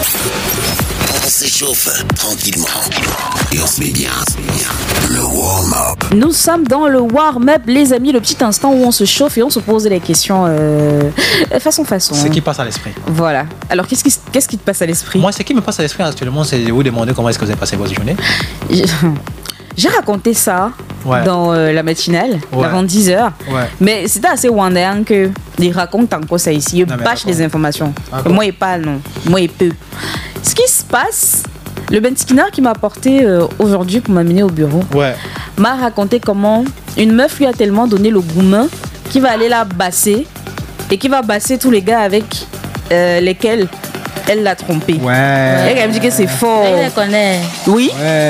On s'échauffe tranquillement. Et on se met bien. Le warm-up. Nous sommes dans le warm-up, les amis, le petit instant où on se chauffe et on se pose les questions façon. Ce qui passe à l'esprit. Voilà. Alors, qu'est-ce qui te passe à l'esprit? Moi, ce qui me passe à l'esprit actuellement, c'est de vous demander comment est-ce que vous avez passé votre journée. J'ai raconté ça dans la matinale, avant 10h. Ouais. Mais c'était assez wandéant que il raconte encore ça ici. Il bâche des informations. Moi, il parle, non. Moi, il peut. Ce qui se passe, le Bentikina qui m'a apporté aujourd'hui pour m'amener au bureau m'a raconté comment une meuf lui a tellement donné le gourmand qu'il va aller la basser et qui va basser tous les gars avec lesquels elle l'a trompé. Elle me dit que c'est fort. Il les connaît. Oui.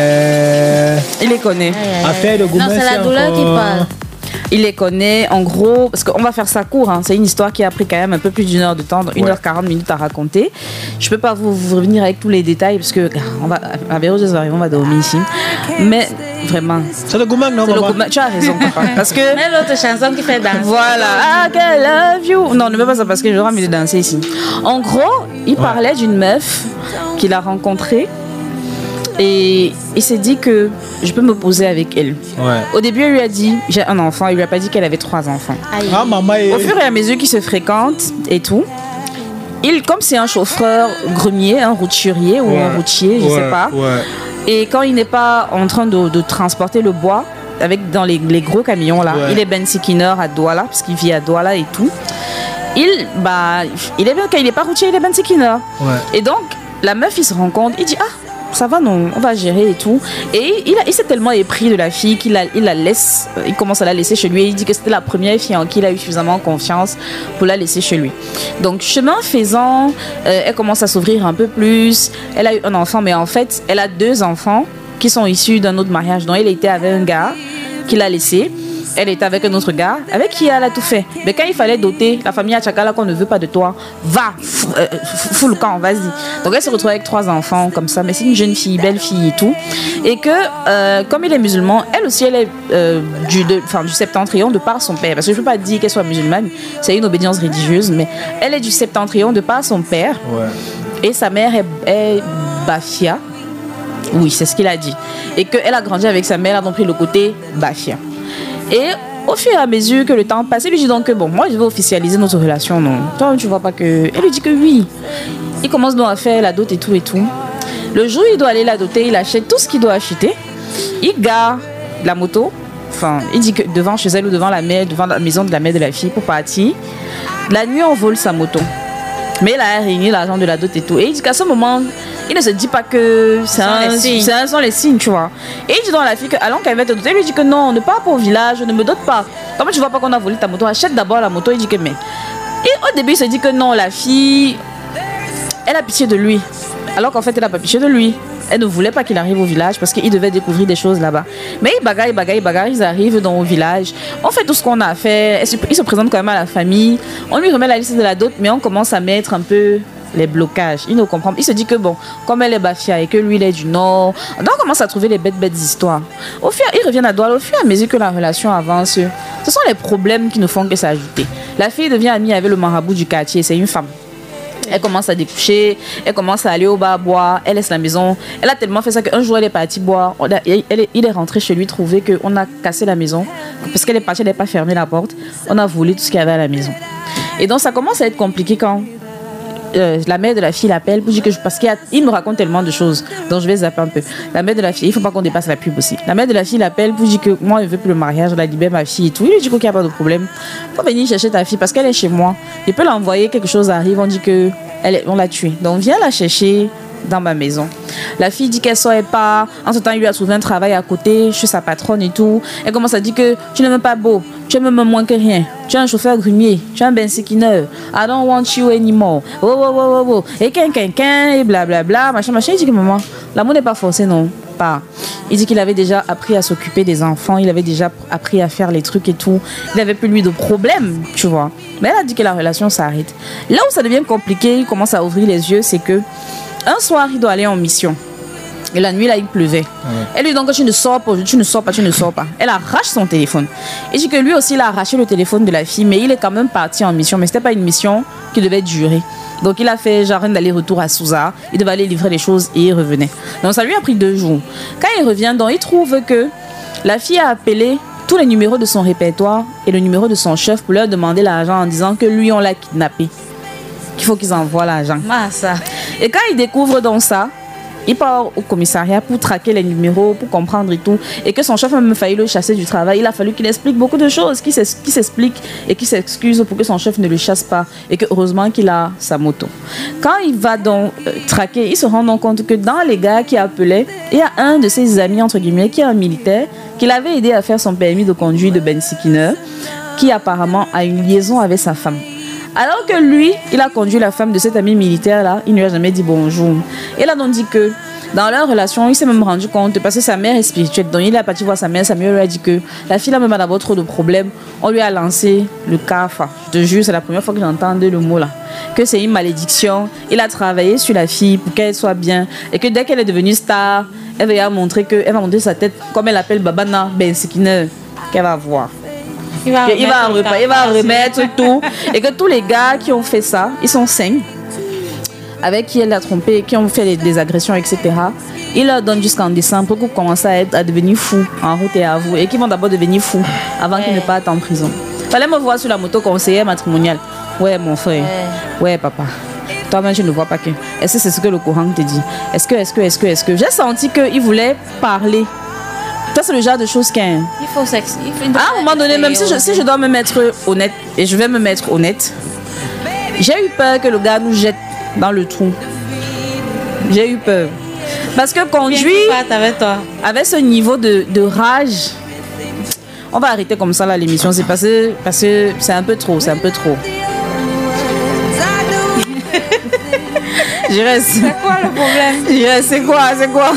Il les connaît. Affaire de gourmand. Non, c'est la douleur qui parle. Il les connaît, en gros, parce qu'on va faire ça court, hein. C'est une histoire qui a pris quand même un peu plus d'une heure de temps, 1h40 minutes à raconter. Je peux pas vous revenir avec tous les détails, parce que on va dormir ici. Mais vraiment. C'est le gourmand, non? C'est le gourmand. Tu as raison, papa. Parce que. Mais l'autre chanson qui fait danser. Voilà. I love you. Non, ne mets pas ça parce que j'aurais envie de danser ici. En gros, il parlait d'une meuf qu'il a rencontrée. Et il s'est dit que je peux me poser avec elle. Au début, elle lui a dit j'ai un enfant. Il lui a pas dit qu'elle avait 3 enfants. Au fur et à mesure qu'ils se fréquentent et tout, comme c'est un chauffeur gremier, un routurier ou un routier, je sais pas. Et quand il n'est pas en train de transporter le bois dans les gros camions là, il est bensikiner à Douala parce qu'il vit à Douala et tout. Il est bien quand il n'est pas routier, il est bensikiner. Et donc la meuf, il se rend compte, il dit ça va, non, on va gérer et tout. Et il s'est tellement épris de la fille qu'il la laisse, il commence à la laisser chez lui. Il dit que c'était la première fille en qui il a eu suffisamment confiance pour la laisser chez lui. Donc, chemin faisant, elle commence à s'ouvrir un peu plus. Elle a eu un enfant, mais en fait, elle a 2 enfants qui sont issus d'un autre mariage. Donc, elle était avec un gars qui l'a laissé. Elle était avec un autre gars, avec qui elle a tout fait. Mais quand il fallait doter la famille à Tchakala qu'on ne veut pas de toi, va, fous le camp, vas-y. Donc elle se retrouve avec 3 enfants comme ça, mais c'est une jeune fille, belle fille et tout. Et que, comme il est musulman, elle aussi, elle est du septentrion de par son père. Parce que je ne peux pas dire qu'elle soit musulmane, c'est une obédience religieuse, mais elle est du septentrion de par son père. Et sa mère est Bafia. Oui, c'est ce qu'il a dit. Et qu'elle a grandi avec sa mère, elle a donc pris le côté Bafia. Et au fur et à mesure que le temps passe, il lui dit donc que bon, moi je vais officialiser notre relation, non? Toi, tu vois pas que... Elle lui dit que oui. Il commence donc à faire la dot et tout et tout. Le jour où il doit aller la doter, il achète tout ce qu'il doit acheter. Il gare la moto. Enfin, il dit que devant chez elle ou devant la maison de la mère de la fille pour partir. La nuit, on vole sa moto. Mais il a réuni l'argent de la dot et tout. Et il dit qu'à ce moment, il ne se dit pas que ce sont les signes, tu vois. Et il dit donc à la fille que, alors qu'elle va te doter, il lui dit que non, ne pars pas au village, ne me dote pas. Comment tu vois pas qu'on a volé ta moto? Achète d'abord la moto. Il dit que mais. Et au début, il se dit que non, la fille, elle a pitié de lui. Alors qu'en fait, elle n'a pas pitié de lui. Elle ne voulait pas qu'il arrive au village parce qu'il devait découvrir des choses là-bas. Mais il bagarre, ils arrivent dans le village. On fait tout ce qu'on a à faire. Il se présente quand même à la famille. On lui remet la liste de la dot, mais on commence à mettre un peu les blocages. Il ne comprend pas. Il se dit que bon, comme elle est Bafia et que lui il est du Nord, donc on commence à trouver les bêtes histoires. Ils reviennent à Douala. Au fur et à mesure que la relation avance, ce sont les problèmes qui ne font que s'ajouter. La fille devient amie avec le marabout du quartier. C'est une femme. Elle commence à découcher, elle commence à aller au bar boire, elle laisse la maison. Elle a tellement fait ça qu'un jour elle est partie boire. Il est rentré chez lui trouver qu'on a cassé la maison. Parce qu'elle est partie, elle n'a pas fermé la porte. On a volé tout ce qu'il y avait à la maison. Et donc ça commence à être compliqué quand la mère de la fille l'appelle pour dire que parce qu'il me raconte tellement de choses, donc je vais zapper un peu. La mère de la fille, il ne faut pas qu'on dépasse la pub aussi. La mère de la fille l'appelle pour dire que moi je ne veux plus le mariage, je la libère ma fille et tout. Il lui dit qu'il n'y a pas de problème. Il faut venir chercher ta fille parce qu'elle est chez moi. Il peut l'envoyer, quelque chose arrive, on dit que on l'a tuée. Donc viens la chercher dans ma maison. La fille dit qu'elle sort et part. En ce temps, il lui a trouvé un travail à côté chez sa patronne et tout. Elle commence à dire que tu n'es même pas beau, tu es même moins que rien. Tu es un chauffeur grumier, tu es un bensikiner. I don't want you anymore. Oh. Et et blablabla, machin. Il dit que maman, l'amour n'est pas forcé, non. Pas. Il dit qu'il avait déjà appris à s'occuper des enfants, il avait déjà appris à faire les trucs et tout. Il n'avait plus lui de problème, tu vois. Mais elle a dit que la relation s'arrête. Là où ça devient compliqué, il commence à ouvrir les yeux, c'est que un soir, il doit aller en mission. Et la nuit, là, il pleuvait. Elle lui dit donc, tu ne sors pas. Elle arrache son téléphone. Et dit que lui aussi, il a arraché le téléphone de la fille, mais il est quand même parti en mission. Mais ce n'était pas une mission qui devait durer. Donc il a fait genre un aller-retour à Sousa. Il devait aller livrer les choses et il revenait. Donc ça lui a pris 2 jours. Quand il revient, donc, il trouve que la fille a appelé tous les numéros de son répertoire et le numéro de son chef pour leur demander l'argent en disant que lui on l'a kidnappé. Qu'il faut qu'ils envoient l'argent. Ça. Et quand il découvre donc ça, il part au commissariat pour traquer les numéros, pour comprendre et tout. Et que son chef a même failli le chasser du travail. Il a fallu qu'il explique beaucoup de choses, qu'il s'explique et qu'il s'excuse pour que son chef ne le chasse pas. Et que heureusement qu'il a sa moto. Quand il va donc traquer, il se rend donc compte que dans les gars qui appelaient, il y a un de ses amis, entre guillemets, qui est un militaire, qui l'avait aidé à faire son permis de conduire de Bensikiner, qui apparemment a une liaison avec sa femme. Alors que lui, il a conduit la femme de cet ami militaire-là, il ne lui a jamais dit bonjour. Il a donc dit que dans leur relation, il s'est même rendu compte, parce que sa mère est spirituelle, donc il est parti voir sa mère lui a dit que la fille a même d'abord trop de problèmes. On lui a lancé le kafa. Je te jure, c'est la première fois que j'entendais le mot là. Que c'est une malédiction. Il a travaillé sur la fille pour qu'elle soit bien. Et que dès qu'elle est devenue star, elle va montrer sa tête, comme elle appelle Babana Bensikiner, qu'elle va voir. Il va remettre tout. Et que tous les gars qui ont fait ça, ils sont 5, avec qui elle a trompé, qui ont fait des agressions, etc. Il leur donne jusqu'en décembre pour commencer à devenir fous en route et à vous. Et qui vont d'abord devenir fous avant qu'ils ne partent en prison. Fallait me voir sur la moto conseillère matrimoniale. Ouais, mon frère. Ouais, papa. Toi-même, je ne vois pas que. Est-ce que c'est ce que le courant te dit? Est-ce que j'ai senti qu'il voulait parler. Ça, c'est le genre de choses qu'un. Il faut à un moment donné, même si je dois me mettre honnête, et je vais me mettre honnête, j'ai eu peur que le gars nous jette dans le trou. J'ai eu peur. Parce que conduire avec ce niveau de rage, on va arrêter comme ça là l'émission. C'est parce que c'est un peu trop. C'est quoi le problème? C'est quoi?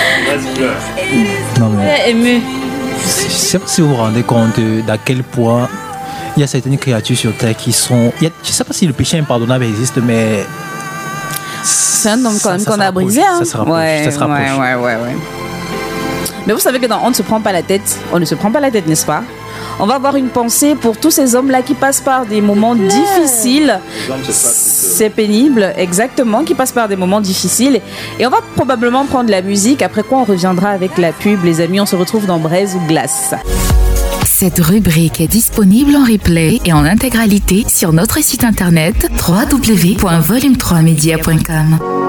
Non, mais Ému. je sais pas si vous vous rendez compte d'à quel point il y a certaines créatures sur Terre qui sont... Je sais pas si le péché impardonnable existe, mais... C'est un homme quand même qu'on a brisé. Hein. Ça se rapproche. Ouais. Mais vous savez que dans On ne se prend pas la tête, n'est-ce pas? On va avoir une pensée pour tous ces hommes-là qui passent par des moments difficiles. C'est pénible, exactement, qui passent par des moments difficiles. Et on va probablement prendre la musique, après quoi on reviendra avec la pub. Les amis, on se retrouve dans Braise ou Glace. Cette rubrique est disponible en replay et en intégralité sur notre site internet www.volume3media.com.